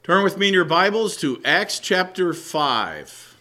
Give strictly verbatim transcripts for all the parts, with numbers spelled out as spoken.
Turn with me in your Bibles to Acts chapter five.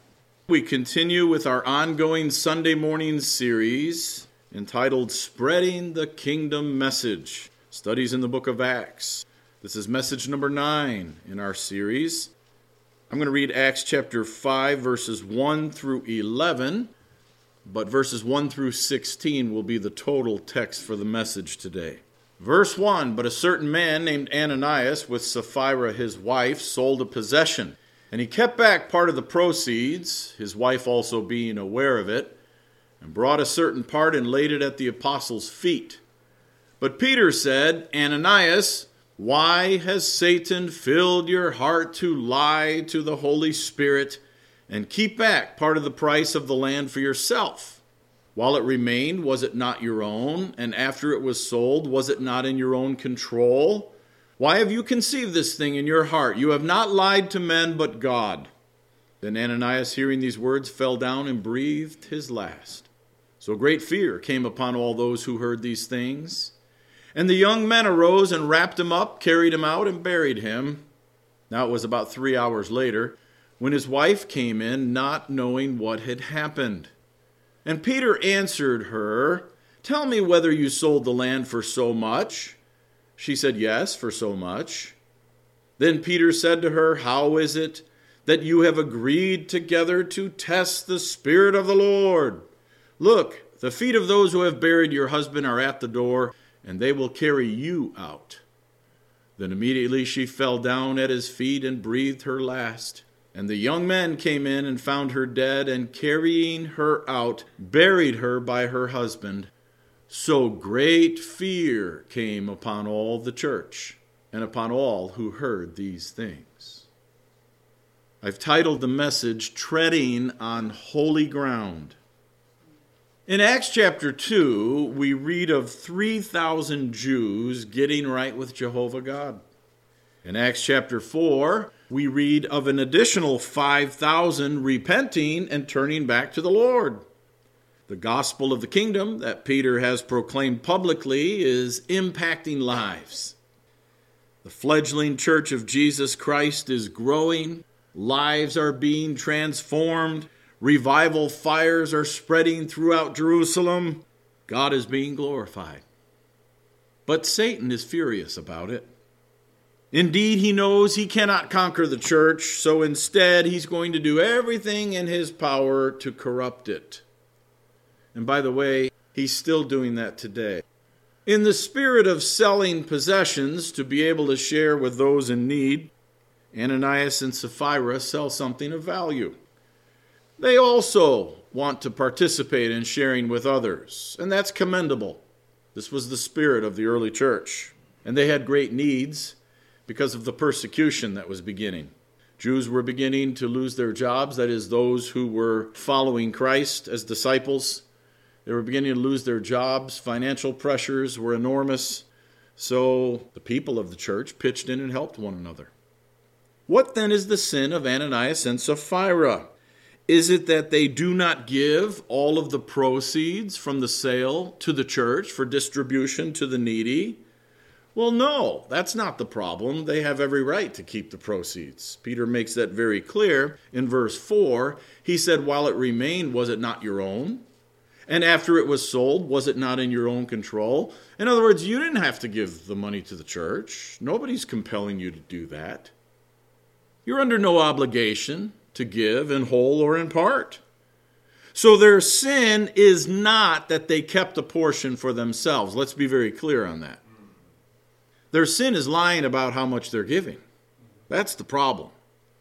We continue with our ongoing Sunday morning series entitled Spreading the Kingdom Message, Studies in the Book of Acts. This is message number nine in our series. I'm going to read Acts chapter five, verses one through eleven, but verses one through sixteen will be the total text for the message today. Verse one, but a certain man named Ananias with Sapphira his wife sold a possession, and he kept back part of the proceeds, his wife also being aware of it, and brought a certain part and laid it at the apostles' feet. But Peter said, Ananias, why has Satan filled your heart to lie to the Holy Spirit and keep back part of the price of the land for yourself? While it remained, was it not your own? And after it was sold, was it not in your own control? Why have you conceived this thing in your heart? You have not lied to men, but God. Then Ananias, hearing these words, fell down and breathed his last. So great fear came upon all those who heard these things. And the young men arose and wrapped him up, carried him out, and buried him. Now it was about three hours later, when his wife came in, not knowing what had happened. And Peter answered her, Tell me whether you sold the land for so much. She said, Yes, for so much. Then Peter said to her, How is it that you have agreed together to test the Spirit of the Lord? Look, the feet of those who have buried your husband are at the door, and they will carry you out. Then immediately she fell down at his feet and breathed her last. And the young men came in and found her dead, and carrying her out, buried her by her husband. So great fear came upon all the church, and upon all who heard these things. I've titled the message, Treading on Holy Ground. In Acts chapter two, we read of three thousand Jews getting right with Jehovah God. In Acts chapter four, we read of an additional five thousand repenting and turning back to the Lord. The gospel of the kingdom that Peter has proclaimed publicly is impacting lives. The fledgling church of Jesus Christ is growing. Lives are being transformed. Revival fires are spreading throughout Jerusalem. God is being glorified. But Satan is furious about it. Indeed, he knows he cannot conquer the church, so instead he's going to do everything in his power to corrupt it. And by the way, he's still doing that today. In the spirit of selling possessions to be able to share with those in need, Ananias and Sapphira sell something of value. They also want to participate in sharing with others, and that's commendable. This was the spirit of the early church, and they had great needs because of the persecution that was beginning. Jews were beginning to lose their jobs, that is, those who were following Christ as disciples. They were beginning to lose their jobs. Financial pressures were enormous. So the people of the church pitched in and helped one another. What then is the sin of Ananias and Sapphira? Is it that they do not give all of the proceeds from the sale to the church for distribution to the needy? Well, no, that's not the problem. They have every right to keep the proceeds. Peter makes that very clear in verse four. He said, While it remained, was it not your own? And after it was sold, was it not in your own control? In other words, you didn't have to give the money to the church. Nobody's compelling you to do that. You're under no obligation to give in whole or in part. So their sin is not that they kept a portion for themselves. Let's be very clear on that. Their sin is lying about how much they're giving. That's the problem.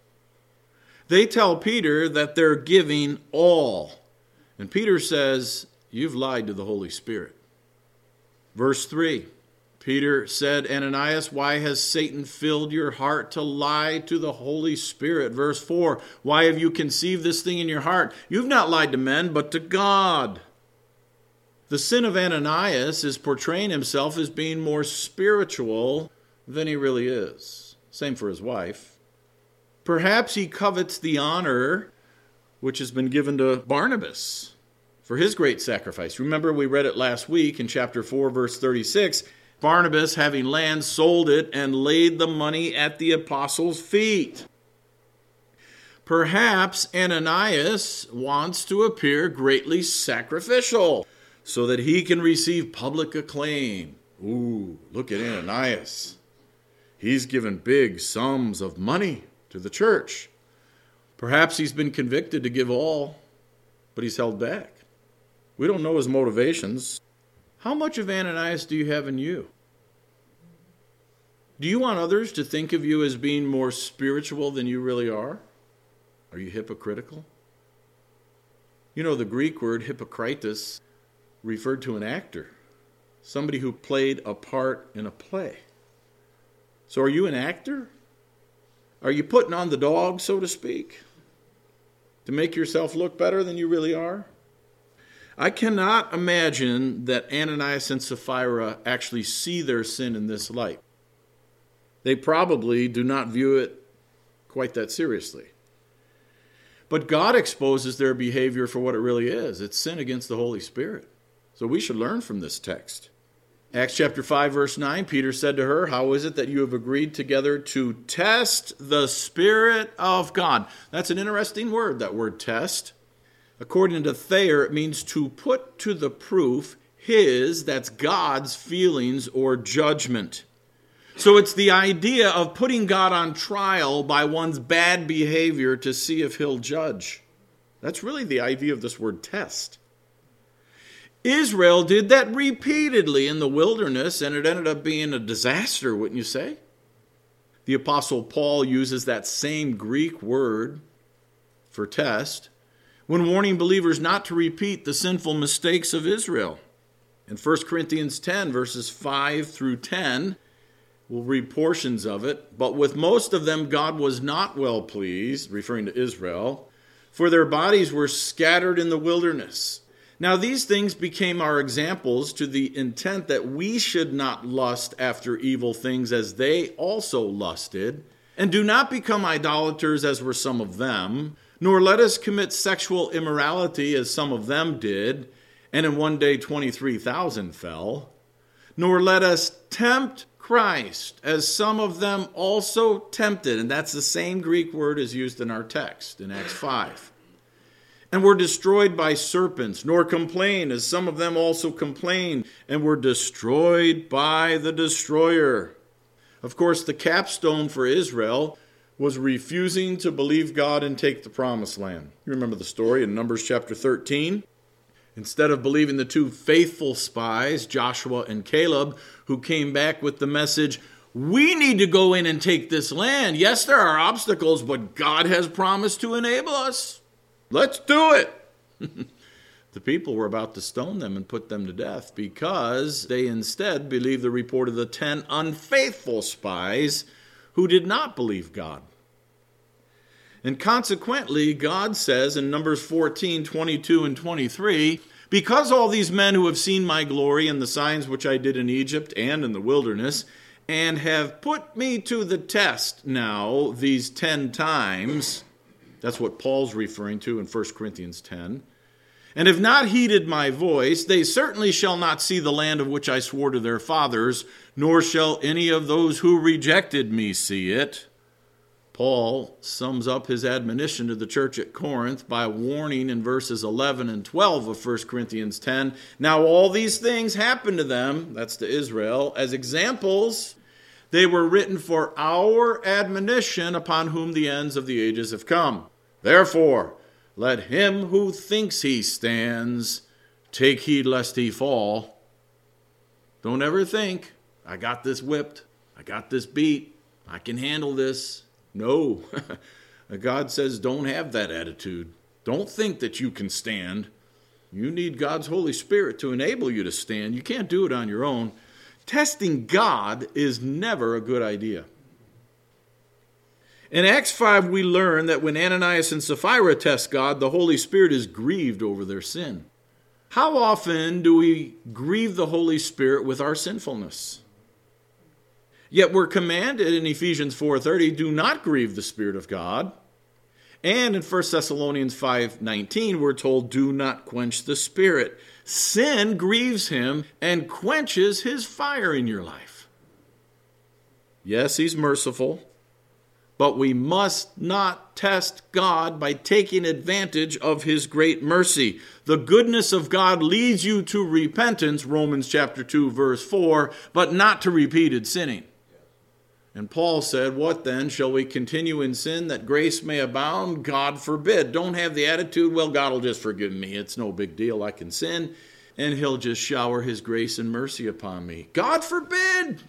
They tell Peter that they're giving all. And Peter says, You've lied to the Holy Spirit. Verse three, Peter said, Ananias, why has Satan filled your heart to lie to the Holy Spirit? Verse four, why have you conceived this thing in your heart? You've not lied to men, but to God. The sin of Ananias is portraying himself as being more spiritual than he really is. Same for his wife. Perhaps he covets the honor which has been given to Barnabas for his great sacrifice. Remember, we read it last week in chapter four, verse thirty-six. Barnabas, having land, sold it and laid the money at the apostles' feet. Perhaps Ananias wants to appear greatly sacrificial so that he can receive public acclaim. Ooh, look at Ananias. He's given big sums of money to the church. Perhaps he's been convicted to give all, but he's held back. We don't know his motivations. How much of Ananias do you have in you? Do you want others to think of you as being more spiritual than you really are? Are you hypocritical? You know, the Greek word hypocritus referred to an actor, somebody who played a part in a play. So are you an actor? Are you putting on the dog, so to speak, to make yourself look better than you really are? I cannot imagine that Ananias and Sapphira actually see their sin in this light. They probably do not view it quite that seriously. But God exposes their behavior for what it really is. It's sin against the Holy Spirit. So we should learn from this text. Acts chapter five, verse nine, Peter said to her, "How is it that you have agreed together to test the Spirit of God?" That's an interesting word, that word test. According to Thayer, it means to put to the proof his, that's God's, feelings or judgment. So it's the idea of putting God on trial by one's bad behavior to see if he'll judge. That's really the idea of this word test. Israel did that repeatedly in the wilderness, and it ended up being a disaster, wouldn't you say? The Apostle Paul uses that same Greek word for test when warning believers not to repeat the sinful mistakes of Israel. In First Corinthians ten, verses five through ten, we'll read portions of it. "But with most of them God was not well pleased," referring to Israel, "for their bodies were scattered in the wilderness. Now these things became our examples to the intent that we should not lust after evil things as they also lusted. And do not become idolaters as were some of them, nor let us commit sexual immorality as some of them did, and in one day twenty-three thousand fell. Nor let us tempt Christ, as some of them also tempted." And that's the same Greek word as used in our text in Acts five. "And were destroyed by serpents, nor complain, as some of them also complained, and were destroyed by the destroyer." Of course, the capstone for Israel was refusing to believe God and take the promised land. You remember the story in Numbers chapter thirteen? Instead of believing the two faithful spies, Joshua and Caleb, who came back with the message, "We need to go in and take this land. Yes, there are obstacles, but God has promised to enable us. Let's do it." The people were about to stone them and put them to death because they instead believed the report of the ten unfaithful spies who did not believe God. And consequently, God says in Numbers fourteen, twenty-two and twenty-three, "Because all these men who have seen my glory and the signs which I did in Egypt and in the wilderness, and have put me to the test now these ten times," that's what Paul's referring to in First Corinthians ten, "and have not heeded my voice, they certainly shall not see the land of which I swore to their fathers, nor shall any of those who rejected me see it." Paul sums up his admonition to the church at Corinth by warning in verses eleven and twelve of First Corinthians ten, "Now all these things happened to them," that's to Israel, "as examples. They were written for our admonition, upon whom the ends of the ages have come. Therefore, let him who thinks he stands take heed lest he fall." Don't ever think, "I got this whipped, I got this beat, I can handle this." No. God says don't have that attitude. Don't think that you can stand. You need God's Holy Spirit to enable you to stand. You can't do it on your own. Testing God is never a good idea. In Acts five, we learn that when Ananias and Sapphira test God, the Holy Spirit is grieved over their sin. How often do we grieve the Holy Spirit with our sinfulness? Yet we're commanded in Ephesians four thirty, "Do not grieve the Spirit of God." And in First Thessalonians five nineteen, we're told, do not quench the Spirit. Sin grieves him and quenches his fire in your life. Yes, he's merciful, but we must not test God by taking advantage of his great mercy. The goodness of God leads you to repentance, Romans chapter two, verse four, but not to repeated sinning. And Paul said, what then? Shall we continue in sin that grace may abound? God forbid. Don't have the attitude, well, God will just forgive me. It's no big deal. I can sin, and he'll just shower his grace and mercy upon me. God forbid.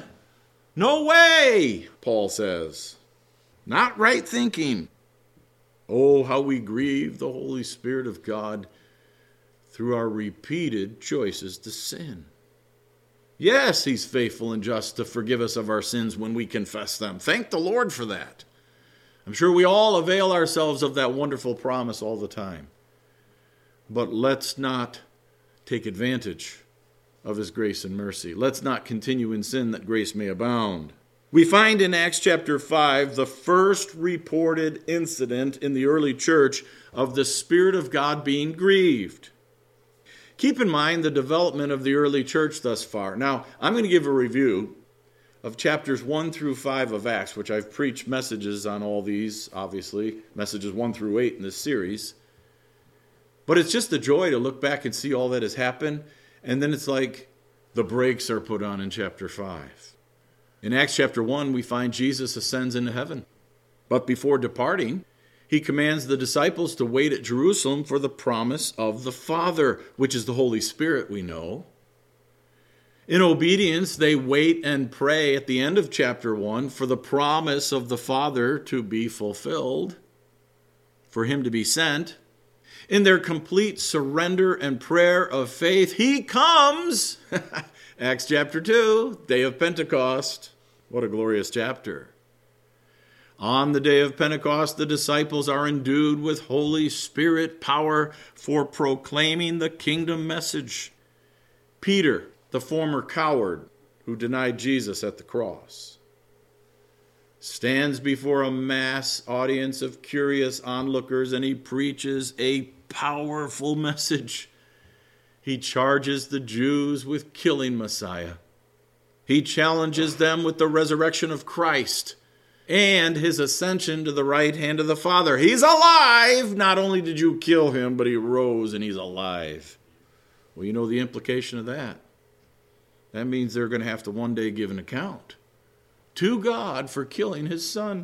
No way, Paul says. Not right thinking. Oh, how we grieve the Holy Spirit of God through our repeated choices to sin. Yes, he's faithful and just to forgive us of our sins when we confess them. Thank the Lord for that. I'm sure we all avail ourselves of that wonderful promise all the time. But let's not take advantage of his grace and mercy. Let's not continue in sin that grace may abound. We find in Acts chapter five the first reported incident in the early church of the Spirit of God being grieved. Keep in mind the development of the early church thus far. Now, I'm going to give a review of chapters one through five of Acts, which I've preached messages on all these, obviously, messages one through eight in this series. But it's just a joy to look back and see all that has happened, and then it's like the brakes are put on in chapter five. In Acts chapter one, we find Jesus ascends into heaven. But before departing, he commands the disciples to wait at Jerusalem for the promise of the Father, which is the Holy Spirit, we know. In obedience, they wait and pray at the end of chapter one for the promise of the Father to be fulfilled, for him to be sent. In their complete surrender and prayer of faith, he comes. Acts chapter two, day of Pentecost. What a glorious chapter. On the day of Pentecost, the disciples are endued with Holy Spirit power for proclaiming the kingdom message. Peter, the former coward who denied Jesus at the cross, stands before a mass audience of curious onlookers, and he preaches a powerful message. He charges the Jews with killing Messiah. He challenges them with the resurrection of Christ and his ascension to the right hand of the Father. He's alive! Not only did you kill him, but he rose and he's alive. Well, you know the implication of that. That means they're going to have to one day give an account to God for killing his son.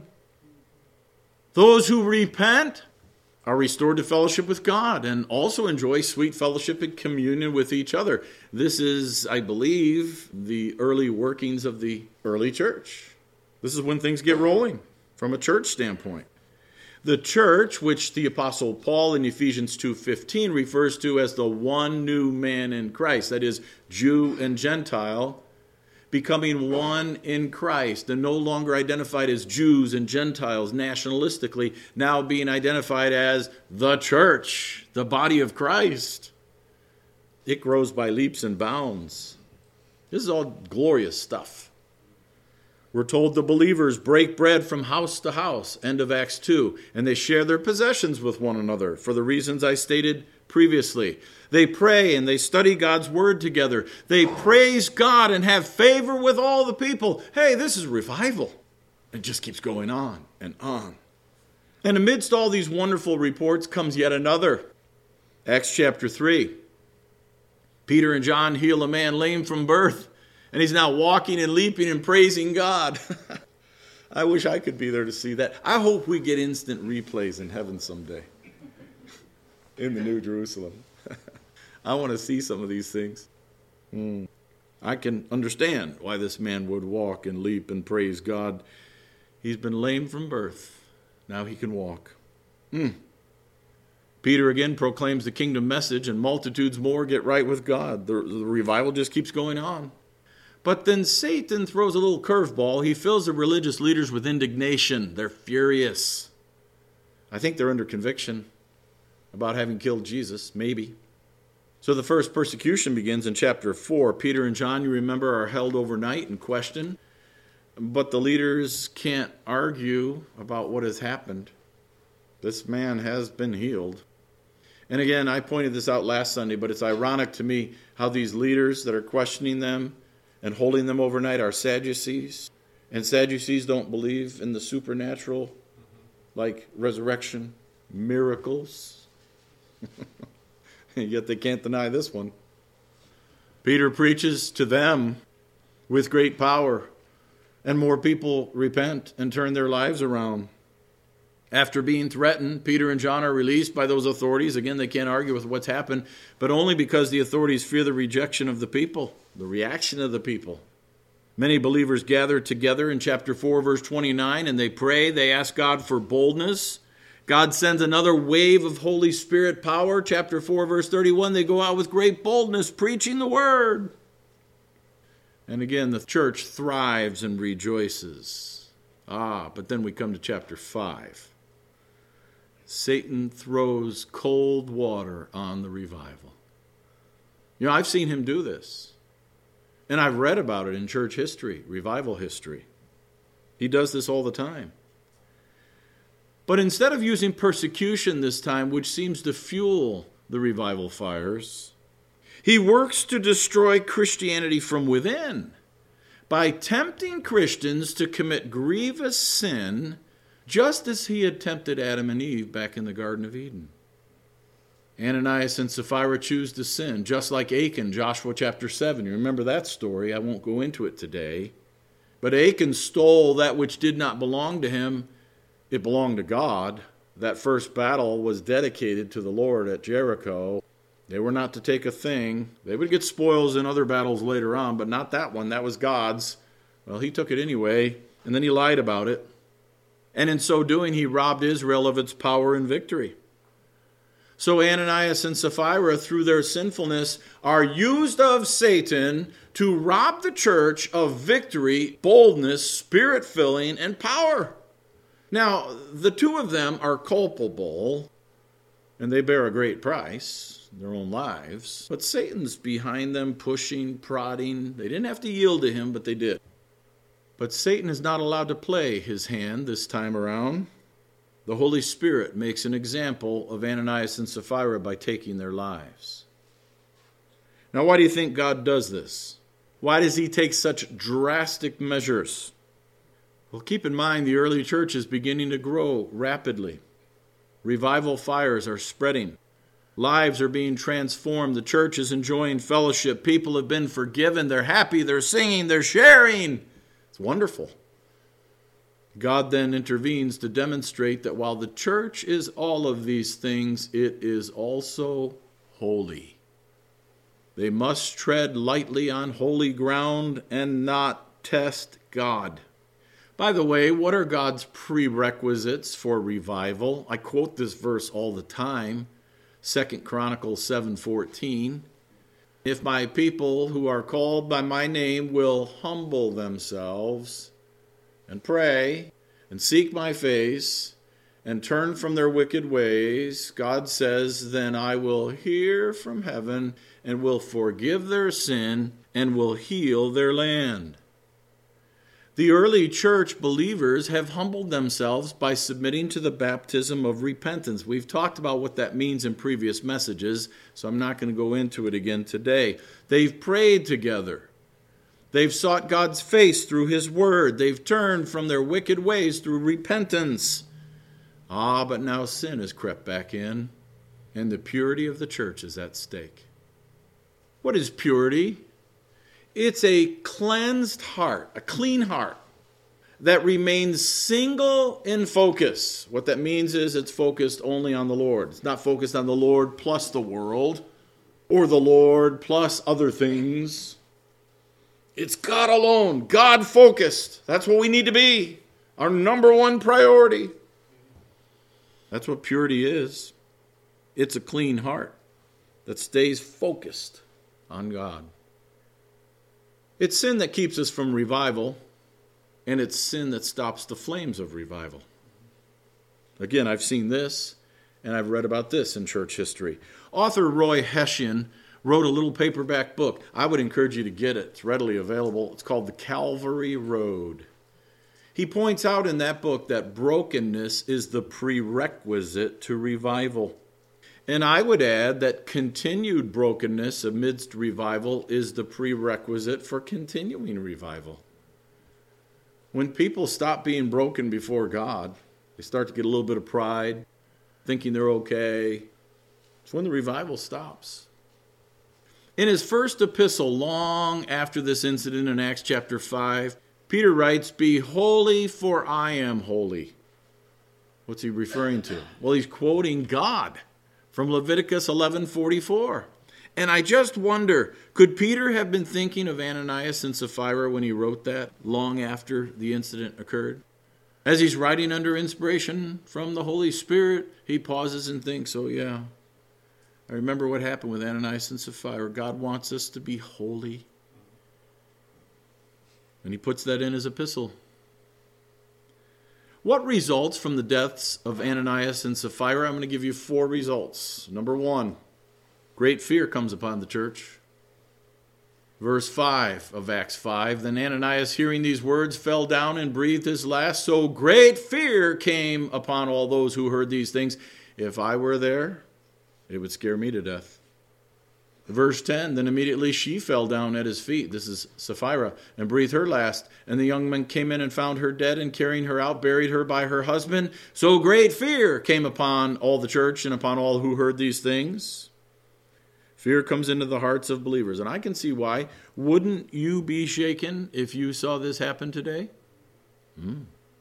Those who repent are restored to fellowship with God and also enjoy sweet fellowship and communion with each other. This is, I believe, the early workings of the early church. This is when things get rolling from a church standpoint. The church, which the Apostle Paul in Ephesians two fifteen refers to as the one new man in Christ, that is, Jew and Gentile, becoming one in Christ and no longer identified as Jews and Gentiles nationalistically, now being identified as the church, the body of Christ. It grows by leaps and bounds. This is all glorious stuff. We're told the believers break bread from house to house, end of Acts two, and they share their possessions with one another for the reasons I stated previously. They pray and they study God's word together. They praise God and have favor with all the people. Hey, this is revival. It just keeps going on and on. And amidst all these wonderful reports comes yet another. Acts chapter three. Peter and John heal a man lame from birth. And he's now walking and leaping and praising God. I wish I could be there to see that. I hope we get instant replays in heaven someday. In the New Jerusalem. I want to see some of these things. Mm. I can understand why this man would walk and leap and praise God. He's been lame from birth. Now he can walk. Mm. Peter again proclaims the kingdom message, and multitudes more get right with God. The, the revival just keeps going on. But then Satan throws a little curveball. He fills the religious leaders with indignation. They're furious. I think they're under conviction about having killed Jesus, maybe. So the first persecution begins in chapter four. Peter and John, you remember, are held overnight and questioned. But the leaders can't argue about what has happened. This man has been healed. And again, I pointed this out last Sunday, but it's ironic to me how these leaders that are questioning them and holding them overnight are Sadducees. And Sadducees don't believe in the supernatural, like resurrection, miracles. And yet they can't deny this one. Peter preaches to them with great power, and more people repent and turn their lives around. After being threatened, Peter and John are released by those authorities. Again, they can't argue with what's happened, but only because the authorities fear the rejection of the people, the reaction of the people. Many believers gather together in chapter four, verse twenty-nine, and they pray. They ask God for boldness. God sends another wave of Holy Spirit power. Chapter four, verse thirty-one, they go out with great boldness, preaching the word. And again, the church thrives and rejoices. Ah, but then we come to chapter five. Satan throws cold water on the revival. You know, I've seen him do this. And I've read about it in church history, revival history. He does this all the time. But instead of using persecution this time, which seems to fuel the revival fires, he works to destroy Christianity from within by tempting Christians to commit grievous sin, just as he had tempted Adam and Eve back in the Garden of Eden. Ananias and Sapphira choose to sin, just like Achan, Joshua chapter seven. You remember that story. I won't go into it today. But Achan stole that which did not belong to him. It belonged to God. That first battle was dedicated to the Lord at Jericho. They were not to take a thing. They would get spoils in other battles later on, but not that one. That was God's. Well, he took it anyway, and then he lied about it. And in so doing, he robbed Israel of its power and victory. So Ananias and Sapphira, through their sinfulness, are used of Satan to rob the church of victory, boldness, spirit-filling, and power. Now, the two of them are culpable, and they bear a great price, their own lives. But Satan's behind them, pushing, prodding. They didn't have to yield to him, but they did. But Satan is not allowed to play his hand this time around. The Holy Spirit makes an example of Ananias and Sapphira by taking their lives. Now, why do you think God does this? Why does he take such drastic measures? Well, keep in mind the early church is beginning to grow rapidly. Revival fires are spreading. Lives are being transformed. The church is enjoying fellowship. People have been forgiven. They're happy. They're singing. They're sharing. It's wonderful. God then intervenes to demonstrate that while the church is all of these things, it is also holy. They must tread lightly on holy ground and not test God. By the way, what are God's prerequisites for revival? I quote this verse all the time, Second Chronicles seven fourteen. If my people who are called by my name will humble themselves and pray and seek my face and turn from their wicked ways, God says, then I will hear from heaven and will forgive their sin and will heal their land. The early church believers have humbled themselves by submitting to the baptism of repentance. We've talked about what that means in previous messages, so I'm not going to go into it again today. They've prayed together. They've sought God's face through his word. They've turned from their wicked ways through repentance. Ah, but now sin has crept back in, and the purity of the church is at stake. What is purity? It's a cleansed heart, a clean heart that remains single in focus. What that means is it's focused only on the Lord. It's not focused on the Lord plus the world or the Lord plus other things. It's God alone, God focused. That's what we need to be, our number one priority. That's what purity is. It's a clean heart that stays focused on God. It's sin that keeps us from revival, and it's sin that stops the flames of revival. Again, I've seen this, and I've read about this in church history. Author Roy Hession wrote a little paperback book. I would encourage you to get it. It's readily available. It's called The Calvary Road. He points out in that book that brokenness is the prerequisite to revival. And I would add that continued brokenness amidst revival is the prerequisite for continuing revival. When people stop being broken before God, they start to get a little bit of pride, thinking they're okay. It's when the revival stops. In his first epistle, long after this incident in Acts chapter five, Peter writes, "Be holy, for I am holy." What's he referring to? Well, he's quoting God from Leviticus eleven forty-four. And I just wonder, could Peter have been thinking of Ananias and Sapphira when he wrote that long after the incident occurred? As he's writing under inspiration from the Holy Spirit, he pauses and thinks, oh yeah, I remember what happened with Ananias and Sapphira. God wants us to be holy. And he puts that in his epistle. What results from the deaths of Ananias and Sapphira? I'm going to give you four results. Number one, great fear comes upon the church. Verse five of Acts five, then Ananias, hearing these words, fell down and breathed his last. So great fear came upon all those who heard these things. If I were there, it would scare me to death. Verse ten, then immediately she fell down at his feet. This is Sapphira, and breathed her last. And the young men came in and found her dead, and carrying her out, buried her by her husband. So great fear came upon all the church and upon all who heard these things. Fear comes into the hearts of believers, and I can see why. Wouldn't you be shaken if you saw this happen today? Hmm.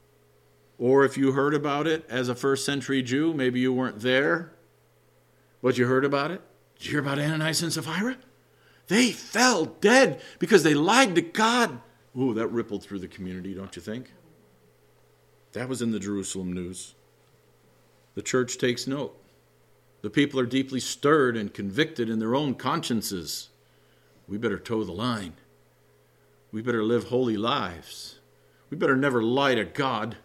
Or if you heard about it as a first century Jew, maybe you weren't there, but you heard about it. Did you hear about Ananias and Sapphira? They fell dead because they lied to God. Ooh, that rippled through the community, don't you think? That was in the Jerusalem news. The church takes note. The people are deeply stirred and convicted in their own consciences. We better toe the line. We better live holy lives. We better never lie to God.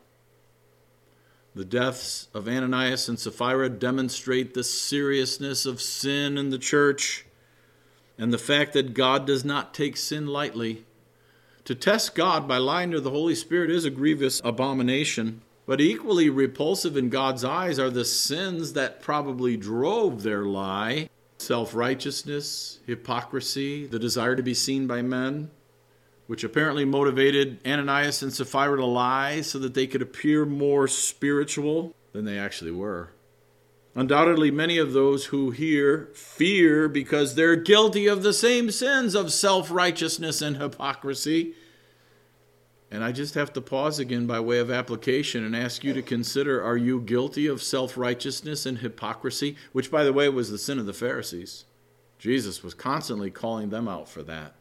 The deaths of Ananias and Sapphira demonstrate the seriousness of sin in the church and the fact that God does not take sin lightly. To test God by lying to the Holy Spirit is a grievous abomination, but equally repulsive in God's eyes are the sins that probably drove their lie: self-righteousness, hypocrisy, the desire to be seen by men, which apparently motivated Ananias and Sapphira to lie so that they could appear more spiritual than they actually were. Undoubtedly, many of those who hear fear because they're guilty of the same sins of self-righteousness and hypocrisy. And I just have to pause again by way of application and ask you to consider, are you guilty of self-righteousness and hypocrisy? Which, by the way, was the sin of the Pharisees. Jesus was constantly calling them out for that.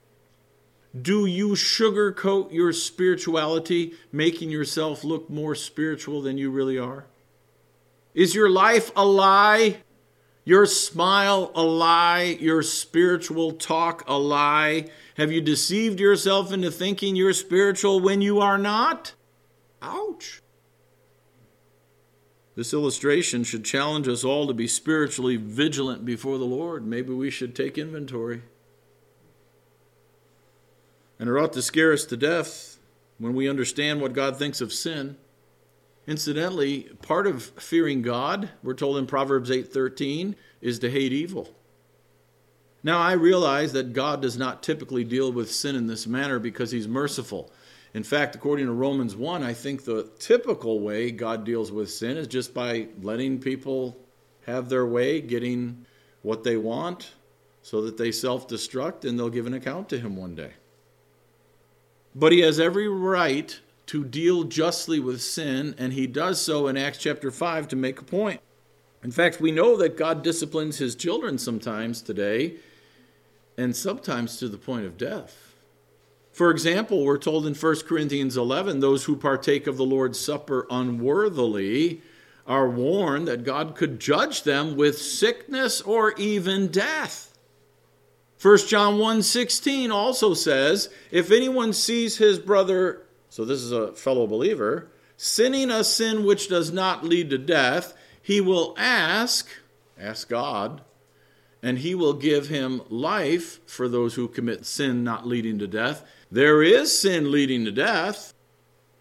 Do you sugarcoat your spirituality, making yourself look more spiritual than you really are? Is your life a lie? Your smile a lie? Your spiritual talk a lie? Have you deceived yourself into thinking you're spiritual when you are not? Ouch. This illustration should challenge us all to be spiritually vigilant before the Lord. Maybe we should take inventory. And it ought to scare us to death when we understand what God thinks of sin. Incidentally, part of fearing God, we're told in Proverbs eight thirteen, is to hate evil. Now, I realize that God does not typically deal with sin in this manner because he's merciful. In fact, according to Romans one, I think the typical way God deals with sin is just by letting people have their way, getting what they want so that they self-destruct and they'll give an account to him one day. But he has every right to deal justly with sin, and he does so in Acts chapter five to make a point. In fact, we know that God disciplines his children sometimes today, and sometimes to the point of death. For example, we're told in First Corinthians eleven, those who partake of the Lord's Supper unworthily are warned that God could judge them with sickness or even death. First John one sixteen also says, if anyone sees his brother, so this is a fellow believer, sinning a sin which does not lead to death, he will ask, ask God, and he will give him life for those who commit sin not leading to death. There is sin leading to death.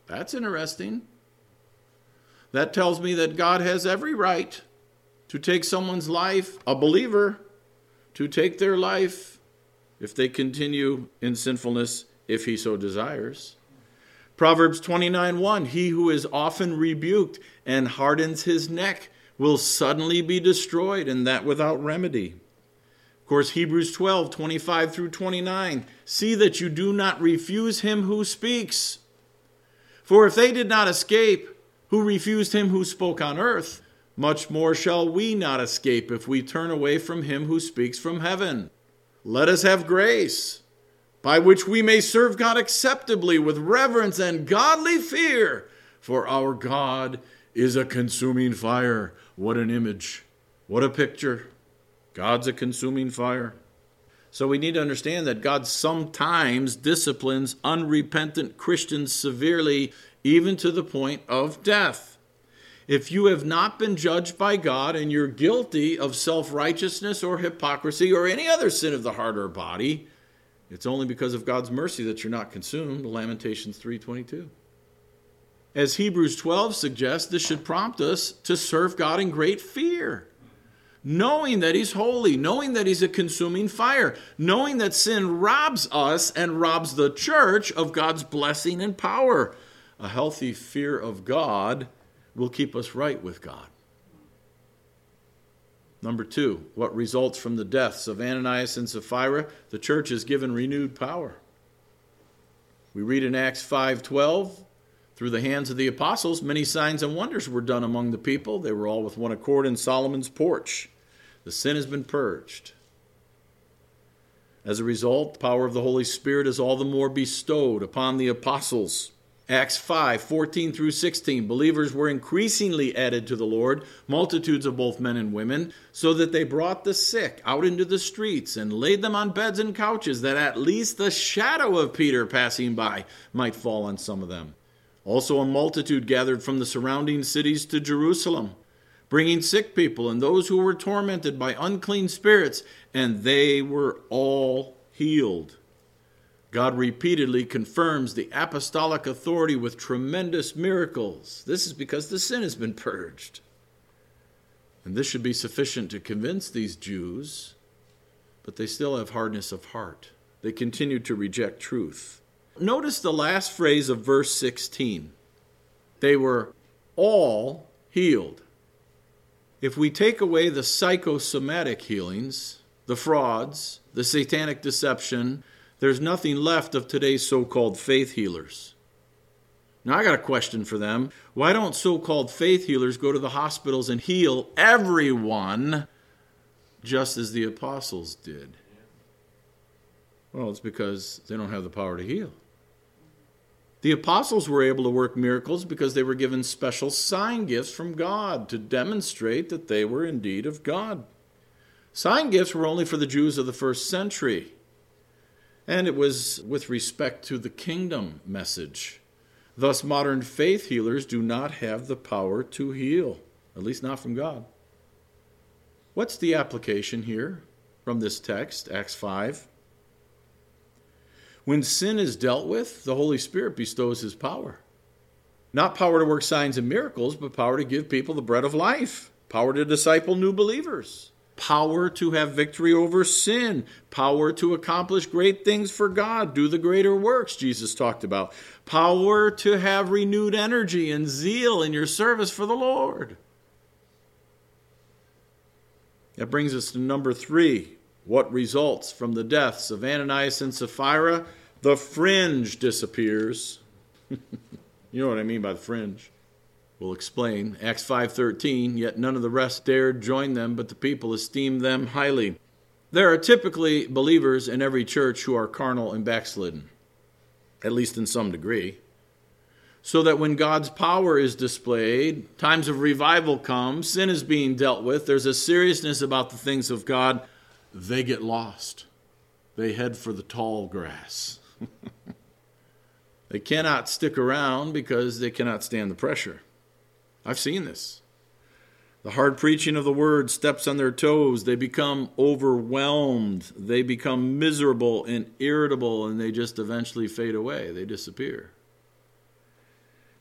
That's interesting. That tells me that God has every right to take someone's life, a believer, to take their life if they continue in sinfulness, if he so desires. Proverbs twenty-nine one, he who is often rebuked and hardens his neck will suddenly be destroyed, and that without remedy. Of course, Hebrews twelve twenty-five through twenty-nine, see that you do not refuse him who speaks. For if they did not escape, who refused him who spoke on earth, much more shall we not escape if we turn away from him who speaks from heaven. Let us have grace, by which we may serve God acceptably with reverence and godly fear, for our God is a consuming fire. What an image. What a picture. God's a consuming fire. So we need to understand that God sometimes disciplines unrepentant Christians severely, even to the point of death. If you have not been judged by God and you're guilty of self-righteousness or hypocrisy or any other sin of the heart or body, it's only because of God's mercy that you're not consumed. Lamentations three twenty-two. As Hebrews twelve suggests, this should prompt us to serve God in great fear, knowing that he's holy, knowing that he's a consuming fire, knowing that sin robs us and robs the church of God's blessing and power. A healthy fear of God will keep us right with God. Number two, what results from the deaths of Ananias and Sapphira? The church is given renewed power. We read in Acts five twelve, through the hands of the apostles, many signs and wonders were done among the people. They were all with one accord in Solomon's porch. The sin has been purged. As a result, the power of the Holy Spirit is all the more bestowed upon the apostles. Acts five fourteen through sixteen, believers were increasingly added to the Lord, multitudes of both men and women, so that they brought the sick out into the streets and laid them on beds and couches, that at least the shadow of Peter passing by might fall on some of them. Also a multitude gathered from the surrounding cities to Jerusalem, bringing sick people and those who were tormented by unclean spirits, and they were all healed. God repeatedly confirms the apostolic authority with tremendous miracles. This is because the sin has been purged. And this should be sufficient to convince these Jews, but they still have hardness of heart. They continue to reject truth. Notice the last phrase of verse sixteen. They were all healed. If we take away the psychosomatic healings, the frauds, the satanic deception, there's nothing left of today's so-called faith healers. Now, I got a question for them. Why don't so-called faith healers go to the hospitals and heal everyone just as the apostles did? Well, it's because they don't have the power to heal. The apostles were able to work miracles because they were given special sign gifts from God to demonstrate that they were indeed of God. Sign gifts were only for the Jews of the first century. And it was with respect to the kingdom message. Thus, modern faith healers do not have the power to heal, at least not from God. What's the application here from this text, Acts five? When sin is dealt with, the Holy Spirit bestows his power. Not power to work signs and miracles, but power to give people the bread of life, power to disciple new believers, power to have victory over sin, power to accomplish great things for God, do the greater works Jesus talked about, power to have renewed energy and zeal in your service for the Lord. That brings us to number three. What results from the deaths of Ananias and Sapphira? The fringe disappears. You know what I mean by the fringe. We'll explain. Acts five thirteen, yet none of the rest dared join them, but the people esteemed them highly. There are typically believers in every church who are carnal and backslidden, at least in some degree. So that when God's power is displayed, times of revival come, sin is being dealt with, there's a seriousness about the things of God, they get lost. They head for the tall grass. They cannot stick around because they cannot stand the pressure. I've seen this. The hard preaching of the word steps on their toes. They become overwhelmed. They become miserable and irritable, and they just eventually fade away. They disappear.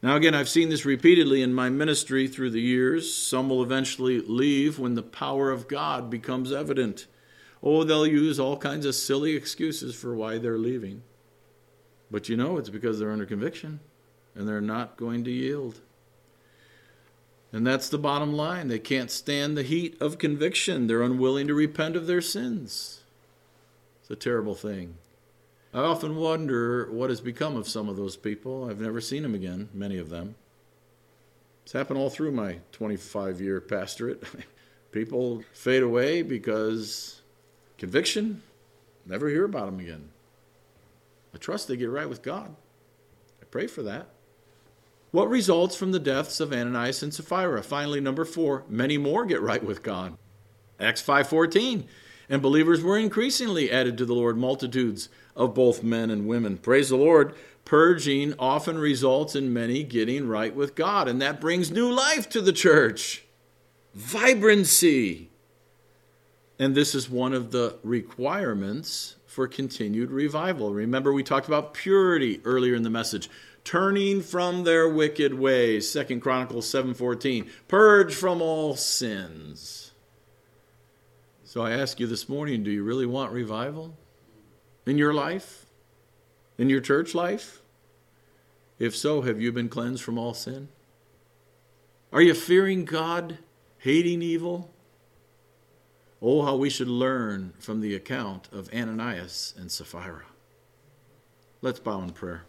Now again, I've seen this repeatedly in my ministry through the years. Some will eventually leave when the power of God becomes evident. Oh, they'll use all kinds of silly excuses for why they're leaving. But you know, it's because they're under conviction and they're not going to yield. And that's the bottom line. They can't stand the heat of conviction. They're unwilling to repent of their sins. It's a terrible thing. I often wonder what has become of some of those people. I've never seen them again, many of them. It's happened all through my twenty-five-year pastorate. People fade away because conviction, never hear about them again. I trust they get right with God. I pray for that. What results from the deaths of Ananias and Sapphira? Finally, number four, many more get right with God. Acts five fourteen, and believers were increasingly added to the Lord, multitudes of both men and women. Praise the Lord. Purging often results in many getting right with God, and that brings new life to the church. Vibrancy. And this is one of the requirements for continued revival. Remember, we talked about purity earlier in the message. Turning from their wicked ways. Second Chronicles seven fourteen. Purge from all sins. So I ask you this morning, do you really want revival in your life? In your church life? If so, have you been cleansed from all sin? Are you fearing God, hating evil? Oh, how we should learn from the account of Ananias and Sapphira. Let's bow in prayer.